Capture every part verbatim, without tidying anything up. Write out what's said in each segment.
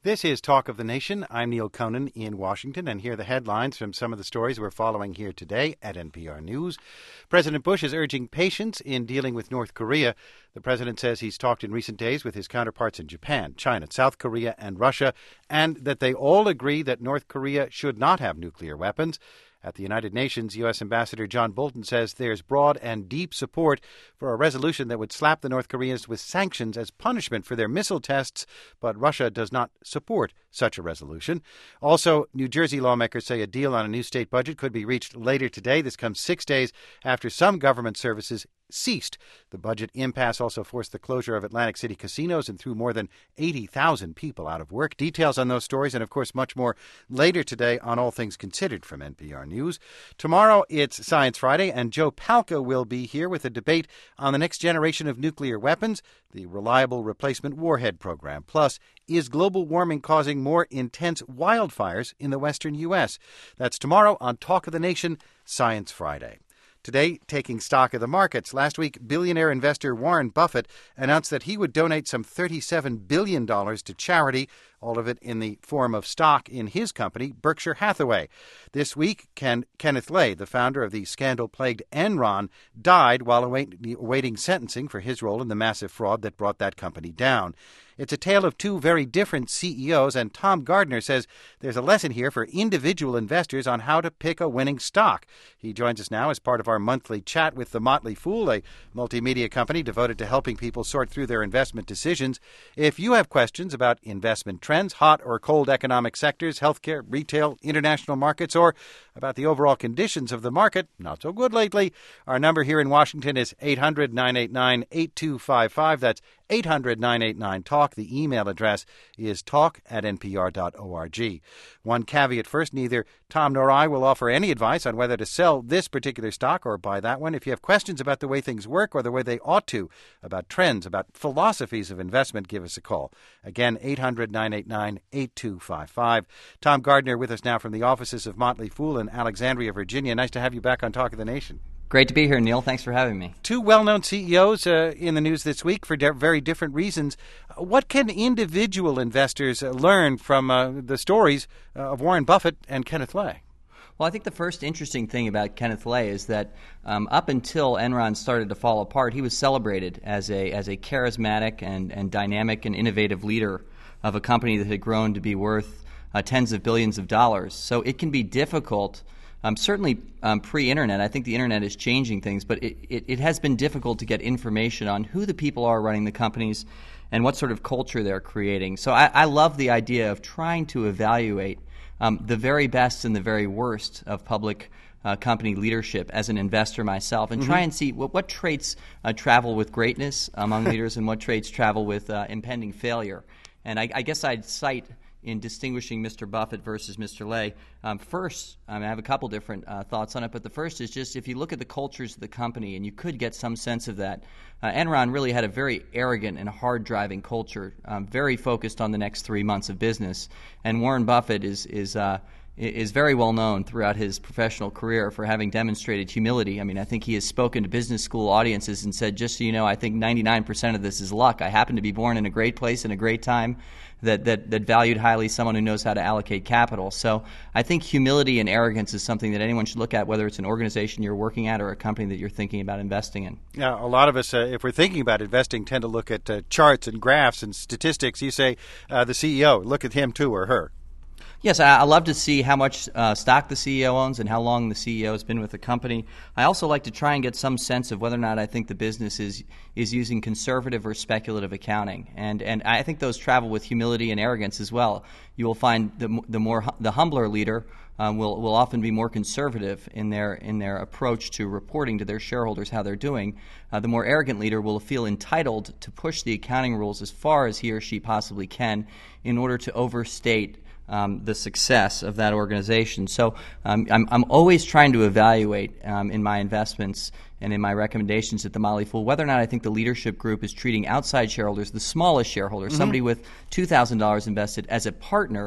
This is Talk of the Nation. I'm Neil Conan in Washington, and here are the headlines from some of the stories we're following here today at N P R News. President Bush is urging patience in dealing with North Korea. The president says he's talked in recent days with his counterparts in Japan, China, South Korea, and Russia, and that they all agree that North Korea should not have nuclear weapons. At the United Nations, U S. Ambassador John Bolton says there's broad and deep support for a resolution that would slap the North Koreans with sanctions as punishment for their missile tests, but Russia does not support such a resolution. Also, New Jersey lawmakers say a deal on a new state budget could be reached later today. This comes six days after some government services ceased. The budget impasse also forced the closure of Atlantic City casinos and threw more than eighty thousand people out of work. Details on those stories and, of course, much more later today on All Things Considered from N P R News. Tomorrow, it's Science Friday, and Joe Palca will be here with a debate on the next generation of nuclear weapons, the Reliable Replacement Warhead Program. Plus, is global warming causing more intense wildfires in the western U S? That's tomorrow on Talk of the Nation, Science Friday. Today, taking stock of the markets. Last week, billionaire investor Warren Buffett announced that he would donate some thirty-seven billion dollars to charity, all of it in the form of stock in his company, Berkshire Hathaway. This week, Ken, Kenneth Lay, the founder of the scandal-plagued Enron, died while await, awaiting sentencing for his role in the massive fraud that brought that company down. It's a tale of two very different C E Os, and Tom Gardner says there's a lesson here for individual investors on how to pick a winning stock. He joins us now as part of our monthly chat with The Motley Fool, a multimedia company devoted to helping people sort through their investment decisions. If you have questions about investment trends, hot or cold economic sectors, healthcare, retail, international markets, or about the overall conditions of the market, not so good lately, our number here in Washington is eight hundred, nine eight nine, eight two five five. That's eight hundred, nine eight nine, talk. The email address is talk at n p r dot org. One caveat first, neither Tom nor I will offer any advice on whether to sell this particular stock or buy that one. If you have questions about the way things work or the way they ought to, about trends, about philosophies of investment, give us a call. Again, eight hundred, nine eight nine, eight two five five. Tom Gardner with us now from the offices of Motley Fool in Alexandria, Virginia. Nice to have you back on Talk of the Nation. Great to be here, Neil. Thanks for having me. Two well-known C E Os uh, in the news this week for de- very different reasons. What can individual investors uh, learn from uh, the stories uh, of Warren Buffett and Kenneth Lay? Well, I think the first interesting thing about Kenneth Lay is that um, up until Enron started to fall apart, he was celebrated as a as a charismatic and, and dynamic and innovative leader of a company that had grown to be worth uh, tens of billions of dollars. So it can be difficult. Um, certainly um, pre-Internet, I think the Internet is changing things, but it, it, it has been difficult to get information on who the people are running the companies and what sort of culture they're creating. So I, I love the idea of trying to evaluate um, the very best and the very worst of public uh, company leadership as an investor myself, and mm-hmm. try and see what, what traits uh, travel with greatness among leaders and what traits travel with uh, impending failure. And I, I guess I'd cite in distinguishing Mister Buffett versus Mister Lay. Um, first, I, mean, I have a couple different uh, thoughts on it, but the first is just if you look at the cultures of the company, and you could get some sense of that, uh, Enron really had a very arrogant and hard-driving culture, um, very focused on the next three months of business. And Warren Buffett is is uh, is very well known throughout his professional career for having demonstrated humility. I mean, I think he has spoken to business school audiences and said, just so you know, I think ninety-nine percent of this is luck. I happen to be born in a great place in a great time that, that, that valued highly someone who knows how to allocate capital. So I think humility and arrogance is something that anyone should look at, whether it's an organization you're working at or a company that you're thinking about investing in. Yeah, a lot of us, uh, if we're thinking about investing, tend to look at uh, charts and graphs and statistics. You say uh, the C E O, look at him too or her. Yes, I, I love to see how much uh, stock the C E O owns and how long the C E O has been with the company. I also like to try and get some sense of whether or not I think the business is is using conservative or speculative accounting, and and I think those travel with humility and arrogance as well. You will find the the more the humbler leader um, will will often be more conservative in their in their approach to reporting to their shareholders how they're doing. Uh, the more arrogant leader will feel entitled to push the accounting rules as far as he or she possibly can in order to overstate Um, the success of that organization. So um, I'm, I'm always trying to evaluate um, in my investments and in my recommendations at the Motley Fool whether or not I think the leadership group is treating outside shareholders, the smallest shareholder, mm-hmm. somebody with two thousand dollars invested, as a partner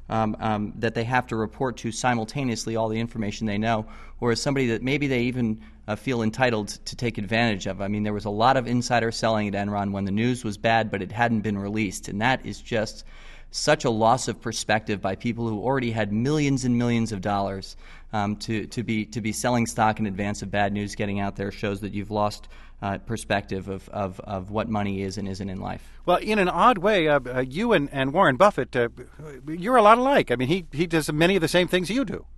um, um, that they have to report to simultaneously all the information they know, or as somebody that maybe they even uh, feel entitled to take advantage of. I mean, there was a lot of insider selling at Enron when the news was bad, but it hadn't been released, and that is just such a loss of perspective by people who already had millions and millions of dollars. Um, to, to be to be selling stock in advance of bad news getting out there shows that you've lost uh, perspective of, of, of what money is and isn't in life. Well, in an odd way, uh, uh, you and, and Warren Buffett, uh, you're a lot alike. I mean, he, he does many of the same things you do.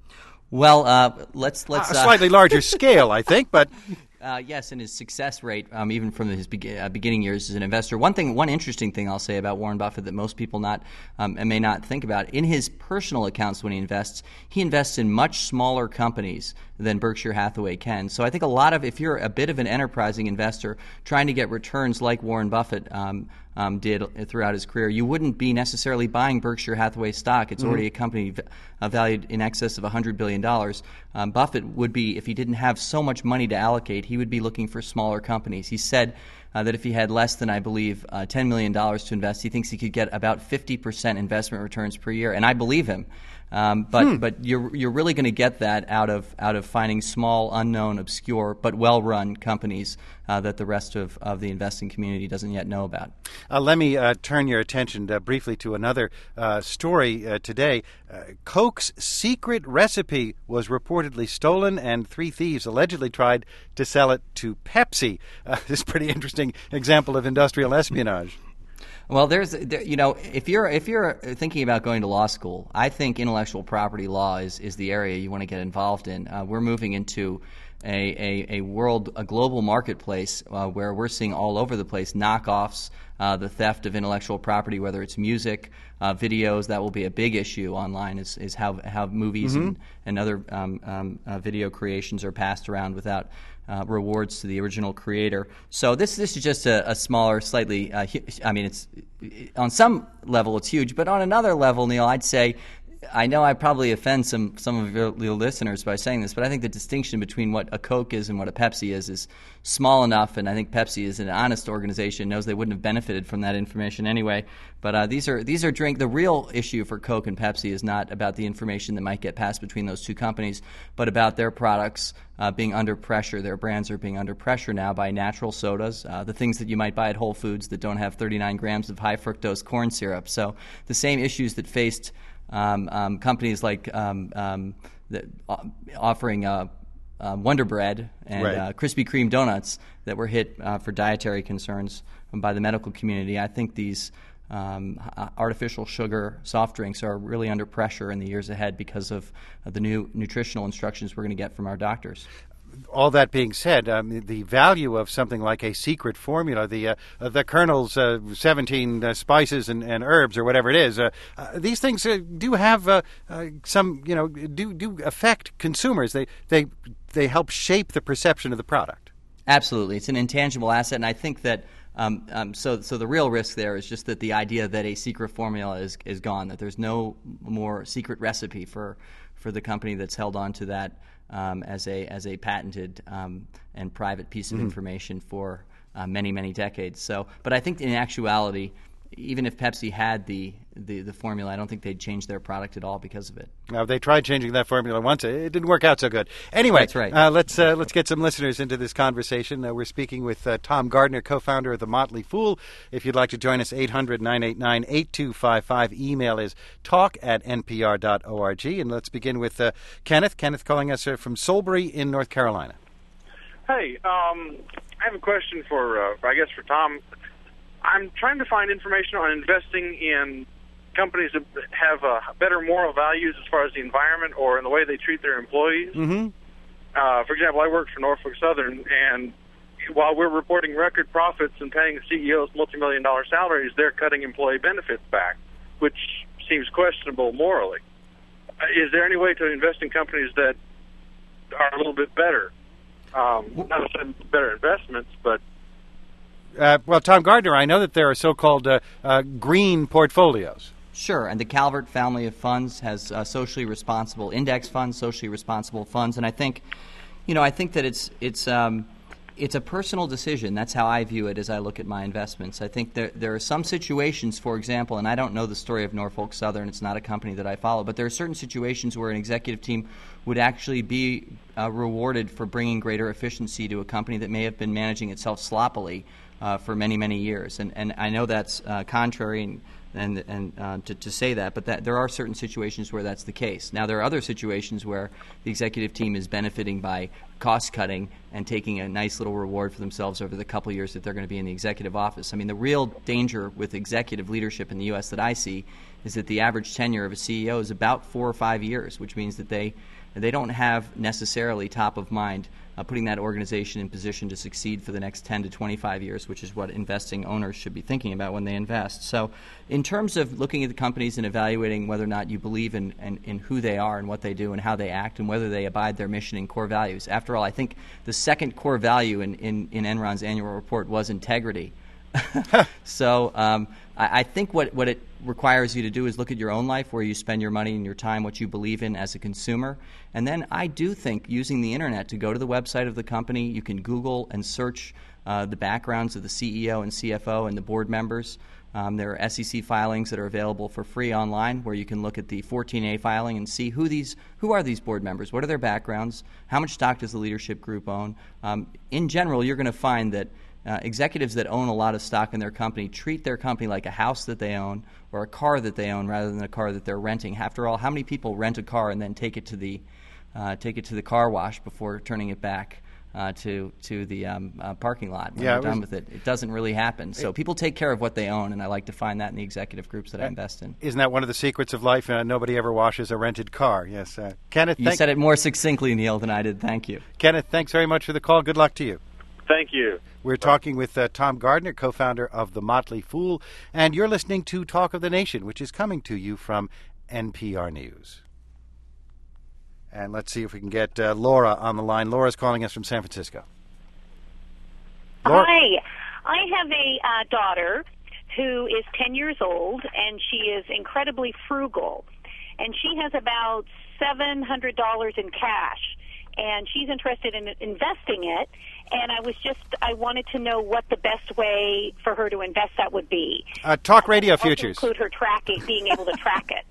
Well, uh, let's let's a slightly uh, larger scale, I think, but. Uh, yes, and his success rate, um, even from his be- uh, beginning years as an investor. One thing, one interesting thing I'll say about Warren Buffett that most people not um, may not think about: in his personal accounts when he invests, he invests in much smaller companies than Berkshire Hathaway can. So I think a lot of, if you're a bit of an enterprising investor trying to get returns like Warren Buffett um, um, did throughout his career, you wouldn't be necessarily buying Berkshire Hathaway stock. It's mm-hmm. already a company v- uh, valued in excess of one hundred billion dollars. Um, Buffett would be, if he didn't have so much money to allocate, he would be looking for smaller companies. He said uh, that if he had less than, I believe, uh, ten million dollars to invest, he thinks he could get about fifty percent investment returns per year, and I believe him. Um, but hmm. but you're you're really going to get that out of out of finding small, unknown, obscure, but well-run companies uh, that the rest of, of the investing community doesn't yet know about. Uh, let me uh, turn your attention uh, briefly to another uh, story uh, today. Uh, Coke's secret recipe was reportedly stolen, and three thieves allegedly tried to sell it to Pepsi. Uh, this is a pretty interesting example of industrial espionage. Well, there's, there, you know, if you're if you're thinking about going to law school, I think intellectual property law is, is the area you want to get involved in. Uh, we're moving into a, a, a world, a global marketplace uh, where we're seeing all over the place knockoffs, uh, the theft of intellectual property, whether it's music, uh, videos. That will be a big issue online. Is is how how movies mm-hmm. and and other um, um, uh, video creations are passed around without Uh, rewards to the original creator. So this this is just a, a smaller, slightly. Uh, hu- I mean, it's on some level it's huge, but on another level, Neil, I'd say. I know I probably offend some some of your, your listeners by saying this, but I think the distinction between what a Coke is and what a Pepsi is is small enough, and I think Pepsi is an honest organization, knows they wouldn't have benefited from that information anyway. But uh, these are these are drink. The real issue for Coke and Pepsi is not about the information that might get passed between those two companies, but about their products uh, being under pressure. Their brands are being under pressure now by natural sodas, uh, the things that you might buy at Whole Foods that don't have thirty-nine grams of high fructose corn syrup. So the same issues that faced Um, um, companies like um, um, the, uh, offering uh, uh, Wonder Bread and right. uh, Krispy Kreme donuts that were hit uh, for dietary concerns by the medical community. I think these um, artificial sugar soft drinks are really under pressure in the years ahead because of, of the new nutritional instructions we're going to get from our doctors. All that being said, um, the value of something like a secret formula, the uh, the Colonel's uh, seventeen uh, spices and, and herbs or whatever it is, uh, uh, these things uh, do have uh, uh, some, you know, do do affect consumers. They they they help shape the perception of the product. Absolutely, it's an intangible asset, and I think that. Um, um, so, so the real risk there is just that the idea that a secret formula is is gone, that there's no more secret recipe for for the company that's held on to that um, as a as a patented um, and private piece of mm-hmm. information for uh, many many decades. So, but I think in actuality, even if Pepsi had the, the, the formula, I don't think they'd change their product at all because of it. Now, they tried changing that formula once. It didn't work out so good. Anyway, That's right. uh, let's uh, let's get some listeners into this conversation. Uh, we're speaking with uh, Tom Gardner, co-founder of The Motley Fool. If you'd like to join us, eight hundred, nine eight nine, eight two five five. Email is talk at n p r dot org. And let's begin with uh, Kenneth. Kenneth calling us uh, from Solebury in North Carolina. Hey, um, I have a question for, uh, I guess, for Tom. I'm trying to find information on investing in companies that have uh, better moral values as far as the environment or in the way they treat their employees. Mm-hmm. Uh, for example, I work for Norfolk Southern, and while we're reporting record profits and paying C E Os multi-million dollar salaries, they're cutting employee benefits back, which seems questionable morally. Uh, is there any way to invest in companies that are a little bit better? Um, not necessarily better investments, but Uh, well, Tom Gardner, I know that there are so-called uh, uh, green portfolios. Sure, and the Calvert family of funds has uh, socially responsible index funds, socially responsible funds, and I think, you know, I think that it's it's um, it's a personal decision. That's how I view it as I look at my investments. I think there there are some situations, for example, and I don't know the story of Norfolk Southern. It's not a company that I follow, but there are certain situations where an executive team would actually be uh, rewarded for bringing greater efficiency to a company that may have been managing itself sloppily uh, for many, many years. And and I know that's uh, contrary and and, and uh, to, to say that, but that there are certain situations where that's the case. Now, there are other situations where the executive team is benefiting by cost-cutting and taking a nice little reward for themselves over the couple of years that they're going to be in the executive office. I mean, the real danger with executive leadership in the U S that I see is that the average tenure of a C E O is about four or five years, which means that they they don't have necessarily top of mind uh, putting that organization in position to succeed for the next ten to twenty-five years, which is what investing owners should be thinking about when they invest. So in terms of looking at the companies and evaluating whether or not you believe in, in, in who they are and what they do and how they act and whether they abide their mission and core values. After all, I think the second core value in, in, in Enron's annual report was integrity. So um, I, I think what, what it requires you to do is look at your own life, where you spend your money and your time, what you believe in as a consumer. And then I do think using the Internet to go to the website of the company, you can Google and search uh, the backgrounds of the C E O and C F O and the board members. Um, there are S E C filings that are available for free online, where you can look at the fourteen A filing and see who these who are these board members, what are their backgrounds, how much stock does the leadership group own. Um, in general, you're going to find that Uh, executives that own a lot of stock in their company treat their company like a house that they own or a car that they own rather than a car that they're renting. After all, how many people rent a car and then take it to the uh, take it to the car wash before turning it back uh, to to the um, uh, parking lot when yeah, they're done was, with it? It doesn't really happen. So it, people take care of what they own, and I like to find that in the executive groups that I invest in. Isn't that one of the secrets of life? Uh, nobody ever washes a rented car. Yes, uh, Kenneth. You thank- said it more succinctly, Neil, than I did. Thank you, Kenneth. Thanks very much for the call. Good luck to you. Thank you. We're talking with uh, Tom Gardner, co-founder of The Motley Fool, and you're listening to Talk of the Nation, which is coming to you from N P R News. And let's see if we can get uh, Laura on the line. Laura's calling us from San Francisco. Laura? Hi. I have a uh, daughter who is ten years old, and she is incredibly frugal. And she has about seven hundred dollars in cash. And she's interested in investing it, and I was just, I wanted to know what the best way for her to invest that would be. Uh, talk radio also futures. Include her tracking, being able to track it.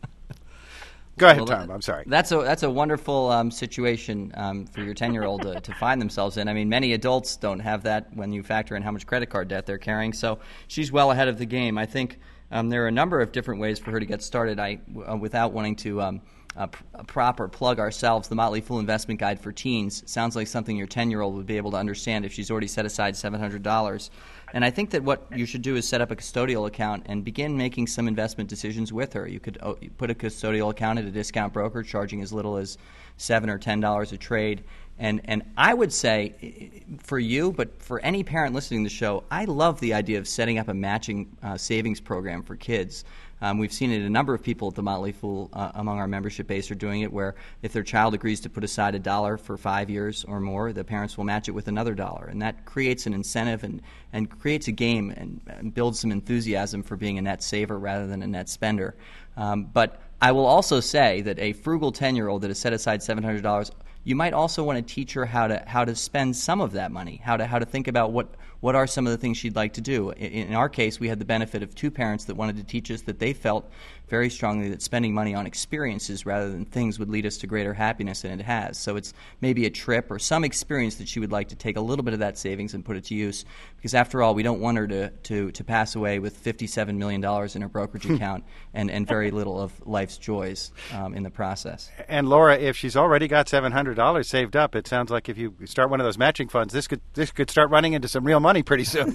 Go ahead, well, Tom. I'm sorry. That's a that's a wonderful um, situation um, for your ten-year-old to, to find themselves in. I mean, many adults don't have that when you factor in how much credit card debt they're carrying. So she's well ahead of the game. I think um, there are a number of different ways for her to get started. I, uh, without wanting to. Um, Uh, pr- proper plug ourselves, the Motley Fool Investment Guide for Teens sounds like something your ten-year-old would be able to understand if she's already set aside seven hundred dollars. And I think that what you should do is set up a custodial account and begin making some investment decisions with her. You could uh, put a custodial account at a discount broker charging as little as seven or ten dollars a trade. And and I would say for you, but for any parent listening to the show, I love the idea of setting up a matching uh, savings program for kids. Um, we've seen it. A number of people at the Motley Fool uh, among our membership base are doing it, where if their child agrees to put aside a dollar for five years or more, the parents will match it with another dollar. And that creates an incentive and, and creates a game and, and builds some enthusiasm for being a net saver rather than a net spender. Um, but I will also say that a frugal ten-year-old that has set aside seven hundred dollars, you might also want to teach her how to how to spend some of that money, how to how to think about what what are some of the things she'd like to do. In, in our case, we had the benefit of two parents that wanted to teach us that they felt very strongly that spending money on experiences rather than things would lead us to greater happiness, and it has. So it's maybe a trip or some experience that she would like to take a little bit of that savings and put it to use, because after all, we don't want her to, to, to pass away with fifty-seven million dollars in her brokerage account and, and very little of life's joys um, in the process. And Laura, if she's already got seven hundred dollars saved up, it sounds like if you start one of those matching funds, this could this could start running into some real money pretty soon.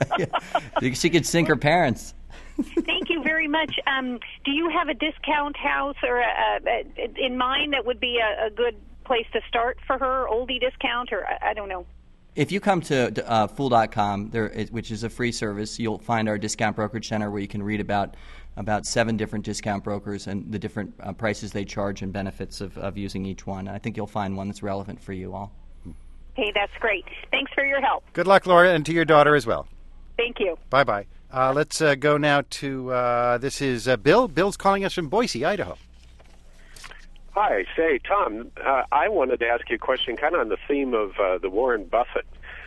She could sink her parents. Thank you very much. Um, do you have a discount house or a, a, in mind that would be a, a good place to start for her, oldie discount, or I, I don't know? If you come to uh, fool dot com, there is, which is a free service, you'll find our discount brokerage center where you can read about about seven different discount brokers and the different uh, prices they charge and benefits of, of using each one. I think you'll find one that's relevant for you all. Hey, that's great. Thanks for your help. Good luck, Laura, and to your daughter as well. Thank you. Bye-bye. Uh, let's uh, go now to, uh, this is uh, Bill. Bill's calling us from Boise, Idaho. Hi. Say, Tom, uh, I wanted to ask you a question kind of on the theme of uh, the Warren Buffett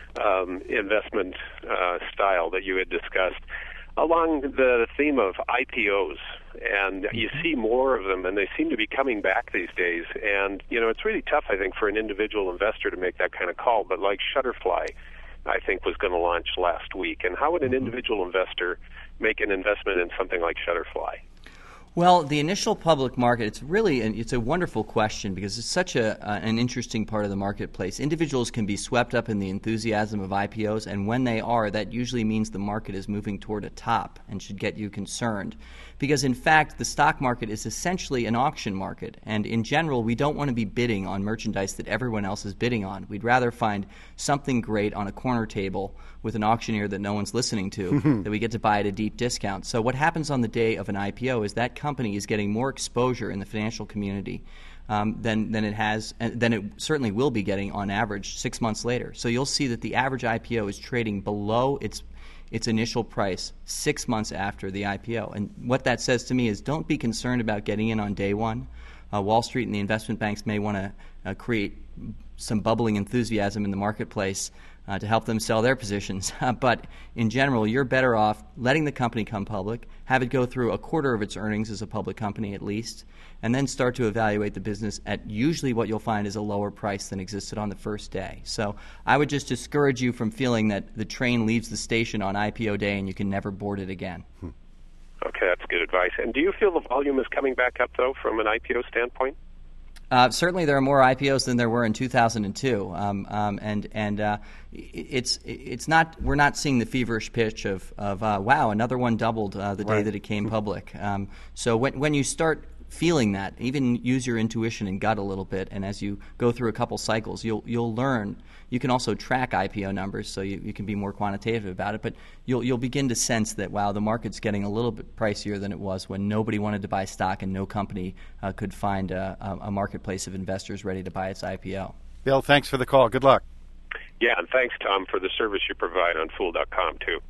um, investment uh, style that you had discussed, along the theme of I P Os. And you see more of them, and they seem to be coming back these days. And, you know, it's really tough, I think, for an individual investor to make that kind of call. But like Shutterfly, I think, was going to launch last week. And how would an individual investor make an investment in something like Shutterfly? Well, the initial public market, it's really an, it's a wonderful question because it's such a, uh, an interesting part of the marketplace. Individuals can be swept up in the enthusiasm of I P Os, and when they are, that usually means the market is moving toward a top and should get you concerned. Because, in fact, the stock market is essentially an auction market, and in general, we don't want to be bidding on merchandise that everyone else is bidding on. We'd rather find something great on a corner table with an auctioneer that no one's listening to that we get to buy at a deep discount. So what happens on the day of an I P O is that company is getting more exposure in the financial community um, than, than it has, than it certainly will be getting on average six months later. So you'll see that the average I P O is trading below its its initial price six months after the I P O. And what that says to me is don't be concerned about getting in on day one. Uh, Wall Street and the investment banks may want to uh, create some bubbling enthusiasm in the marketplace uh, to help them sell their positions. Uh, but in general, you're better off letting the company come public, have it go through a quarter of its earnings as a public company at least, and then start to evaluate the business at usually what you'll find is a lower price than existed on the first day. So I would just discourage you from feeling that the train leaves the station on I P O day and you can never board it again. Hmm. Okay, that's good advice. And do you feel the volume is coming back up, though, from an I P O standpoint? Uh, certainly, there are more I P Os than there were in two thousand two, um, um, and and uh, it's it's not we're not seeing the feverish pitch of of uh, wow, another one doubled uh, the day right. that it came public. Um, so when when you start feeling that, even use your intuition and gut a little bit, and as you go through a couple cycles, you'll you'll learn. You can also track I P O numbers, so you, you can be more quantitative about it. But you'll you'll begin to sense that wow, the market's getting a little bit pricier than it was when nobody wanted to buy stock and no company uh, could find a, a marketplace of investors ready to buy its I P O. Bill, thanks for the call. Good luck. Yeah, and thanks, Tom, for the service you provide on Fool dot com too.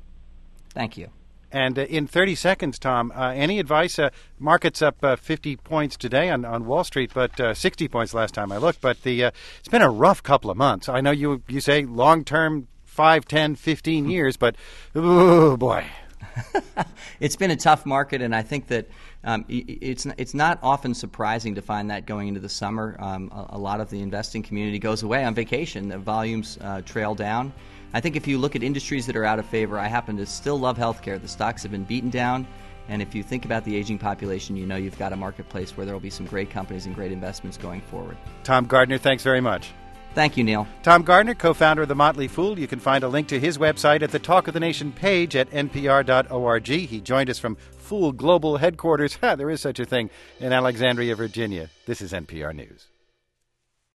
Thank you. And uh, in thirty seconds, Tom, uh, any advice? Uh, market's up uh, fifty points today on, on Wall Street, but uh, sixty points last time I looked. But the uh, it's been a rough couple of months. I know you you say long-term, five, ten, fifteen years, but oh, boy. It's been a tough market, and I think that um, it's it's not often surprising to find that going into the summer. Um, a, a lot of the investing community goes away on vacation. The volumes uh, trail down. I think if you look at industries that are out of favor, I happen to still love healthcare. The stocks have been beaten down, and if you think about the aging population, you know you've got a marketplace where there will be some great companies and great investments going forward. Tom Gardner, thanks very much. Thank you, Neil. Tom Gardner, co-founder of The Motley Fool. You can find a link to his website at the Talk of the Nation page at N P R dot org. He joined us from Fool Global Headquarters, ha, there is such a thing, in Alexandria, Virginia. This is N P R News.